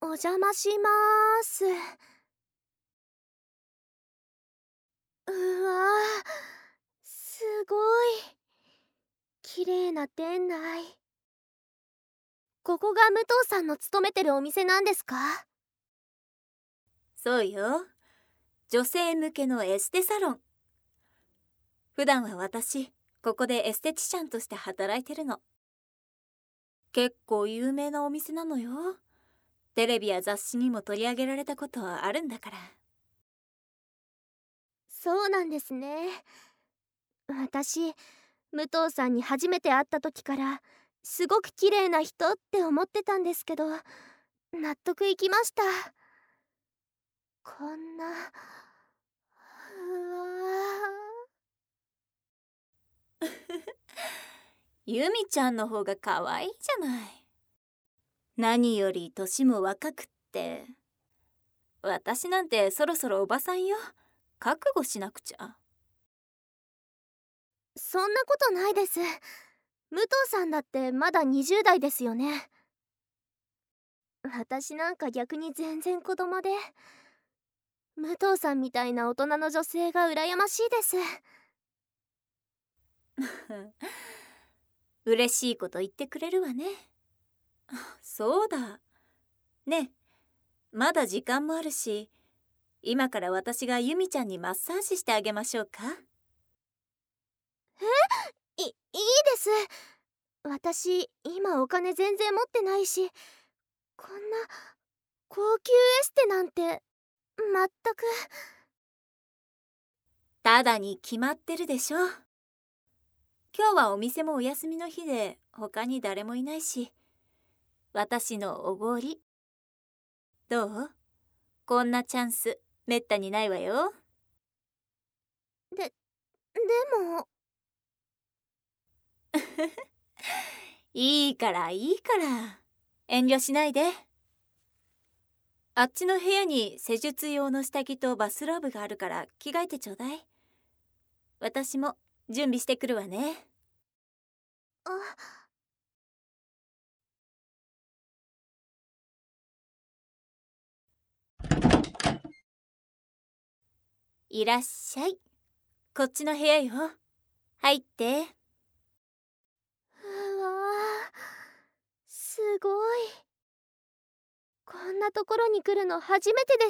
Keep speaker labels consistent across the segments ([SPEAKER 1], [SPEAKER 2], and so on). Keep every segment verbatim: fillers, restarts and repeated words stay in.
[SPEAKER 1] お邪魔しまーす。うわー、すごい綺麗な店内。ここが武藤さんの勤めてるお店なんですか？
[SPEAKER 2] そうよ。女性向けのエステサロン。普段は私、ここでエステティシャンとして働いてるの。結構有名なお店なのよ。テレビや雑誌にも取り上げられたことはあるんだから。
[SPEAKER 1] そうなんですね。私、武藤さんに初めて会った時からすごく綺麗な人って思ってたんですけど、納得いきました。こんな、うわ
[SPEAKER 2] ユミちゃんの方が可愛いじゃない。何より年も若くって。私なんてそろそろおばさんよ。覚悟しなくちゃ。
[SPEAKER 1] ー、そんなことないです。武藤さんだってまだにじゅう代ですよね。私なんか逆に全然子供で、武藤さんみたいな大人の女性が羨ましいです。
[SPEAKER 2] 嬉しいこと言ってくれるわね。そうだ。ね、まだ時間もあるし、今から私がユミちゃんにマッサージしてあげましょうか。
[SPEAKER 1] い、いいです。私今お金全然持ってないし、こんな高級エステなんて全く。
[SPEAKER 2] ただに決まってるでしょ。今日はお店もお休みの日で他に誰もいないし、私のおごり。どう？こんなチャンスめったにないわよ。
[SPEAKER 1] で、でも。
[SPEAKER 2] いいからいいから、遠慮しないで。あっちの部屋に施術用の下着とバスローブがあるから着替えてちょうだい。私も準備してくるわね。
[SPEAKER 1] あ、
[SPEAKER 2] いらっしゃい。こっちの部屋よ。入って。
[SPEAKER 1] うわー、すごい。こんなところに来るの初めてです。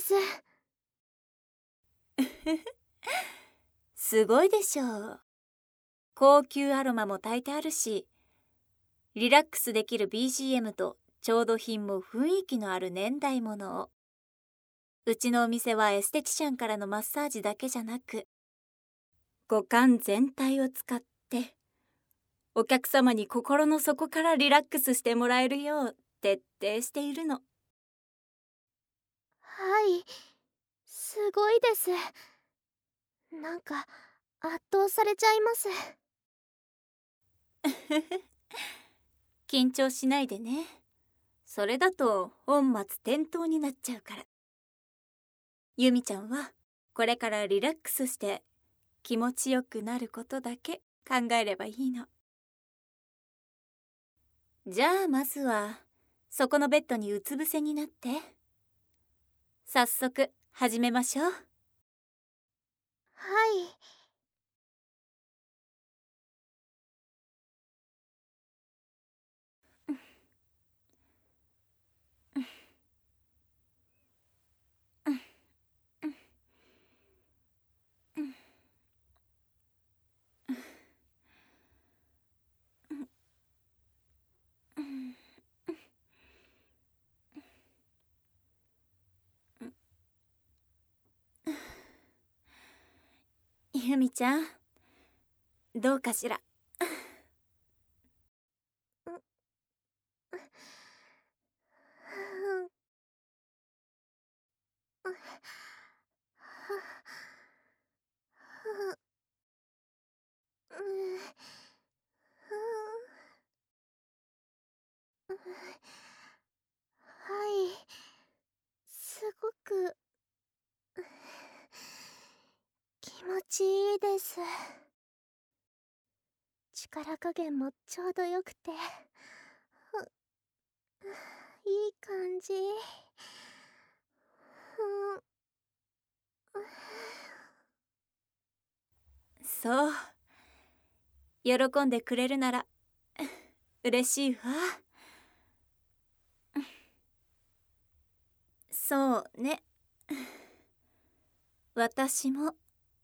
[SPEAKER 2] すごいでしょう。高級アロマも焚いてあるし、リラックスできる ビージーエム と調度品も雰囲気のある年代物を。うちのお店はエステティシャンからのマッサージだけじゃなく、五感全体を使ってお客様に心の底からリラックスしてもらえるよう徹底しているの。
[SPEAKER 1] はい、すごいです。なんか圧倒されちゃいます。
[SPEAKER 2] 緊張しないでね。それだと本末転倒になっちゃうから。ユミちゃんはこれからリラックスして気持ちよくなることだけ考えればいいの。じゃあまずはそこのベッドにうつ伏せになって。早速始めましょう。
[SPEAKER 1] はい。
[SPEAKER 2] ユミちゃん、どうかしら。
[SPEAKER 1] はい、すごく気持ちいいです。力加減もちょうどよくて、いい感じ。
[SPEAKER 2] そう、喜んでくれるなら嬉しいわ。そうね、私も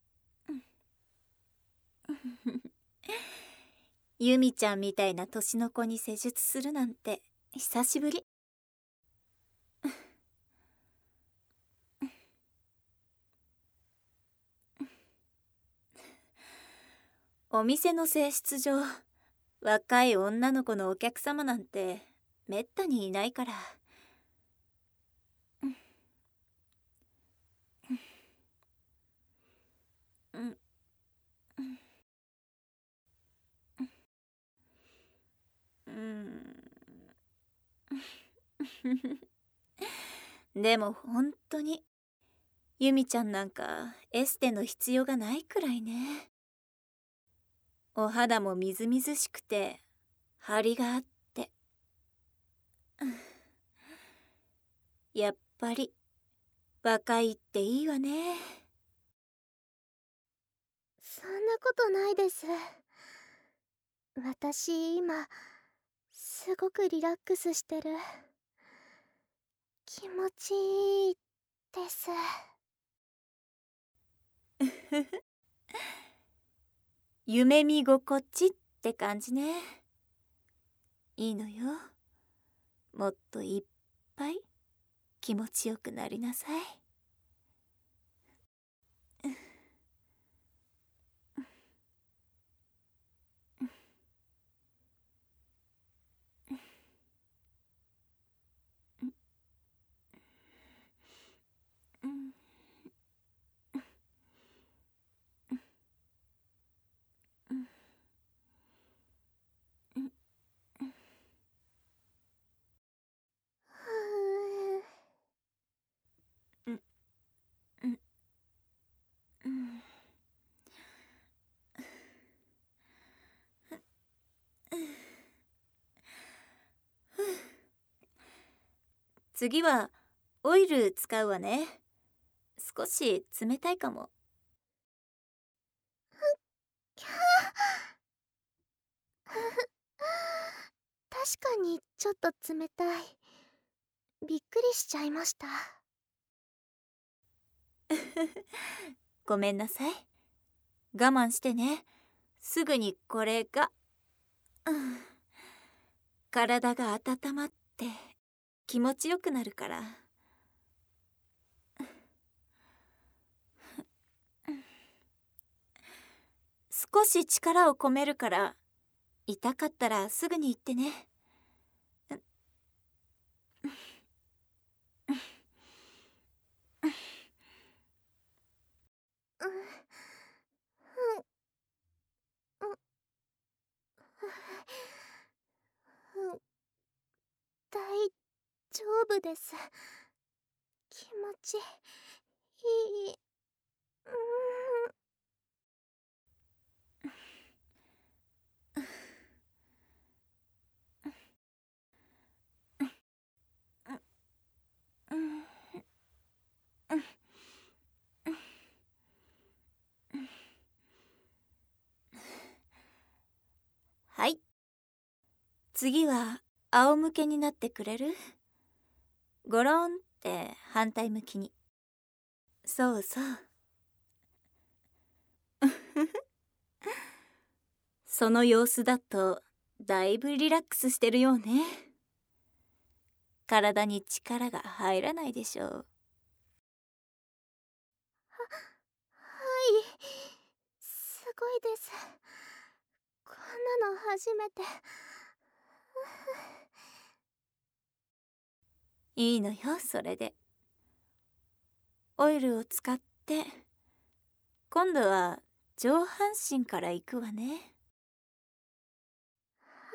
[SPEAKER 2] ユミちゃんみたいな年の子に施術するなんて久しぶり。お店の性質上、若い女の子のお客様なんてめったにいないから。うんうんでも本当にユミちゃんなんかエステの必要がないくらいね。お肌もみずみずしくて張りがあって、やっぱり若いっていいわね。
[SPEAKER 1] そんなことないです。私今すごくリラックスしてる。気持ちいいです。
[SPEAKER 2] 夢見心地って感じね。いいのよ。もっといっぱい気持ちよくなりなさい。次はオイル使うわね。少し冷たいかも。
[SPEAKER 1] 確かにちょっと冷たい。びっくりしちゃいました。
[SPEAKER 2] ごめんなさい。我慢してね。すぐにこれが、うん、体が温まって気持ちよくなるから。少し力を込めるから、痛かったらすぐに言ってね。
[SPEAKER 1] 大丈夫です。気持ちいい。
[SPEAKER 2] はい。次は仰向けになってくれる？ゴロンって反対向きに。そうそう。その様子だとだいぶリラックスしてるようね。体に力が入らないでしょう。
[SPEAKER 1] は、はい。すごいです。こんなの初めて。
[SPEAKER 2] いいのよ、それで。オイルを使って今度は上半身から行くわね。
[SPEAKER 1] はい。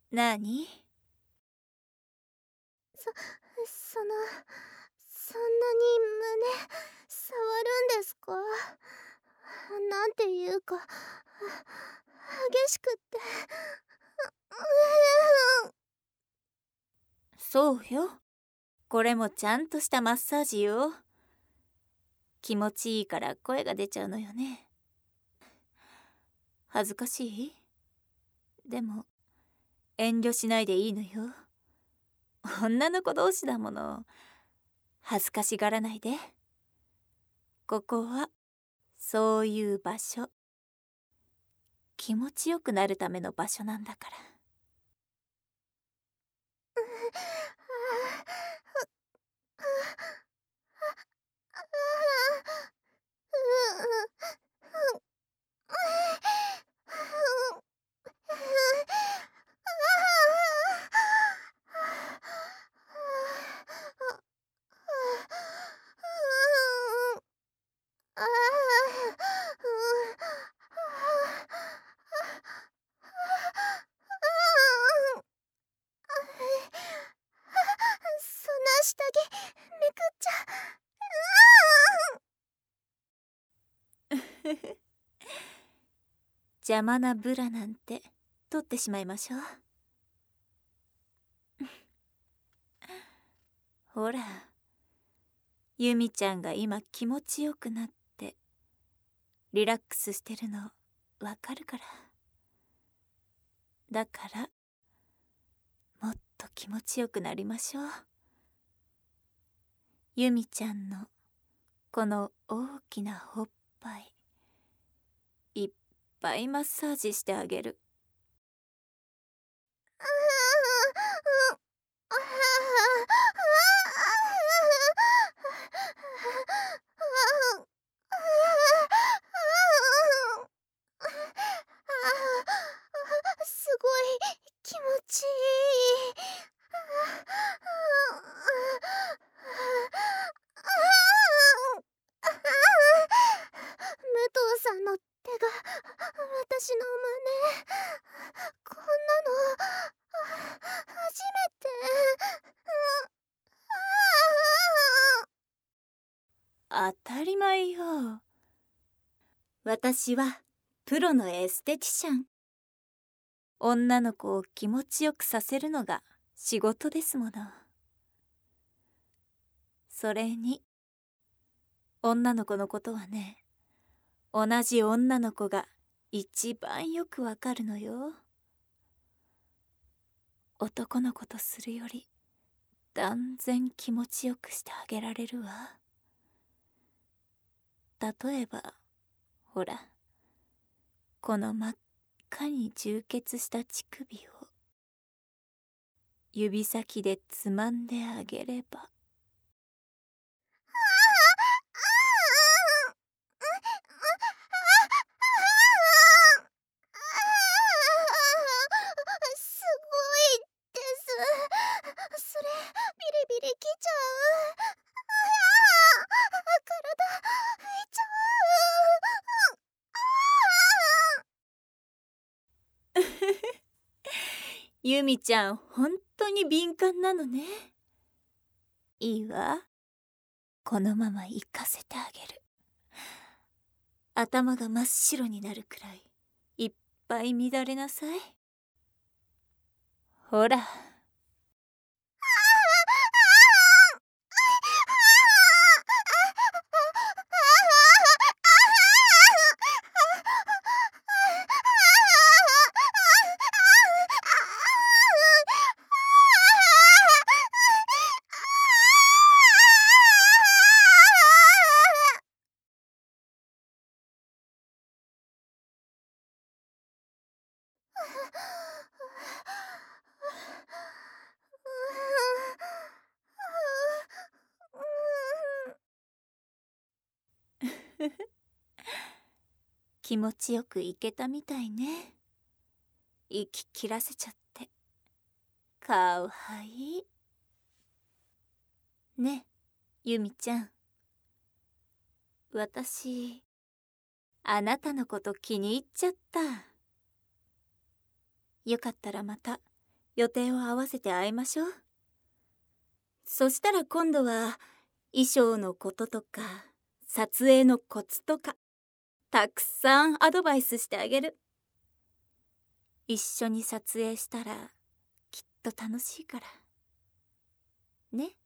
[SPEAKER 2] なに？
[SPEAKER 1] そ、その、そんなに胸、触るんですか？なんていうか、激しくって。
[SPEAKER 2] そうよ。これもちゃんとしたマッサージよ。気持ちいいから声が出ちゃうのよね。恥ずかしい？でも遠慮しないでいいのよ。女の子同士だもの。恥ずかしがらないで。ここはそういう場所。気持ちよくなるための場所なんだから。
[SPEAKER 1] そんな下着めくっちゃ。
[SPEAKER 2] 邪魔なブラなんて取ってしまいましょう。ほら、ユミちゃんが今気持ちよくなってリラックスしてるのわかるから。だからもっと気持ちよくなりましょう。ユミちゃんのこの大きなおっぱいいっぱいマッサージしてあげる。
[SPEAKER 1] すごい気持ちいい。武藤さんの手が私の胸、こんなの初めて。
[SPEAKER 2] 当たり前よ。私はプロのエステティシャン。女の子を気持ちよくさせるのが仕事ですもの。それに女の子のことはね、同じ女の子が一番よくわかるのよ。男の子とするより断然気持ちよくしてあげられるわ。例えばほら、この真っ赤に充血した乳首を指先でつまんであげれば。
[SPEAKER 1] すごいです。それビリビリきちゃう。体浮いちゃう。
[SPEAKER 2] ユミちゃん本当に敏感なのね。いいわ、このまま行かせてあげる。頭が真っ白になるくらいいっぱい乱れなさい。ほら。気持ちよくいけたみたいね。息切らせちゃってかわいいね。ユミちゃん、私あなたのこと気に入っちゃった。よかったらまた予定を合わせて会いましょう。そしたら今度は衣装のこととか撮影のコツとかたくさんアドバイスしてあげる。一緒に撮影したらきっと楽しいからね。よ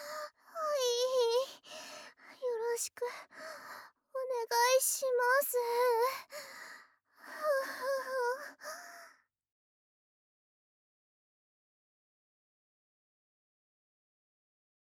[SPEAKER 1] はい、よろしくお願いします。